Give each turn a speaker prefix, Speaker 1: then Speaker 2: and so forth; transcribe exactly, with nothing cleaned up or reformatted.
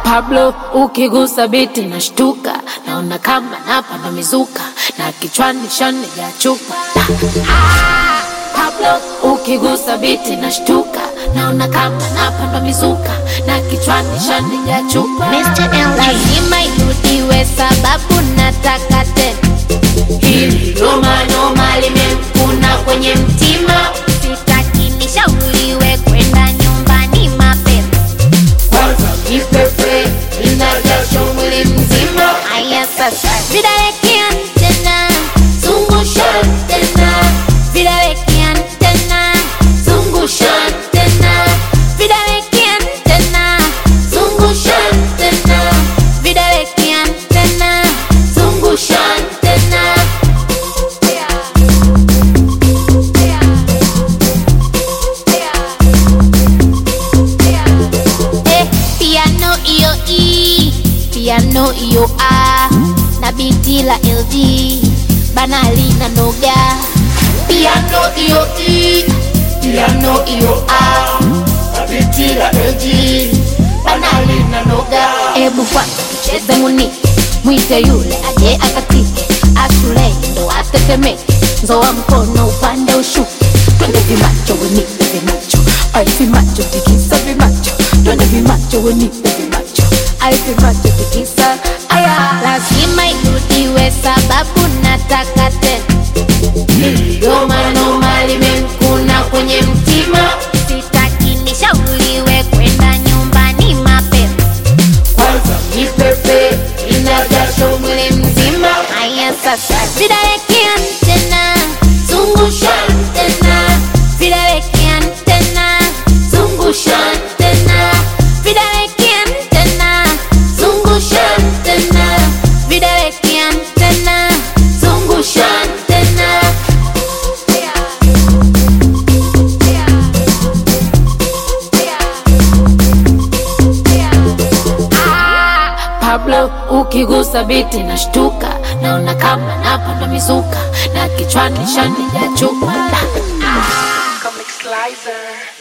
Speaker 1: Pablo ukigusa biti nashtuka, naona kama napanda mizuka, na kichwani shani ya chupa. Ah, Pablo ukigusa biti nashtuka, naona kama napanda mizuka, na kichwani shani ya chupa.
Speaker 2: mister L G, lazima irudiwe sababu nataka tena.
Speaker 1: Hili noma noma limekuna kwenye mtima,
Speaker 2: sitaki nishauriwe kwenda nyumbani mapema.
Speaker 1: kwanza kipepe inajasho mwili mzima.
Speaker 2: Aya sasa vidaleki antena,
Speaker 1: Zungusha tena,
Speaker 2: vidaleki antena,
Speaker 1: zungusha tena,
Speaker 2: vidaleki antena,
Speaker 1: zungusha tena,
Speaker 2: vidaleki antena,
Speaker 1: zungusha tena.
Speaker 2: eh, piano iyo E, piano iyo A, na biti la L G, banali na noga.
Speaker 1: Piano iyo E, piano iyo A, biti la L G, banali na noga.
Speaker 2: Ebu kwanza tucheze muni, mwite yule aje akatike, ashule ndo atetemeke, nzoa mkono upande ushuke, twende vimacho wenipe vimacho, ai vimacho tikisa vimacho, twende vimacho wenipe vimacho, ai vimacho tikisa. Aya, lazima irudiwe sababu nataka tena.
Speaker 1: Noma noma limekuna kwenye mtima,
Speaker 2: Sitaki nishauriwe kwenda nyumbani mapema.
Speaker 1: kwanza kipepe inajasho mwili mzima.
Speaker 2: Aya sasa vidaleki antena,
Speaker 1: Zungusha tena,
Speaker 2: vidaleki antena,
Speaker 1: zungusha tena,
Speaker 2: vidaleki antena,
Speaker 1: zungusha tena,
Speaker 2: vidaleki antena.
Speaker 1: zungusha tena. Ah, Pablo ukigusa biti nashtuka, naona kama napanda mizuka, na kichwani shani ya chupa.
Speaker 3: Comic Slicer.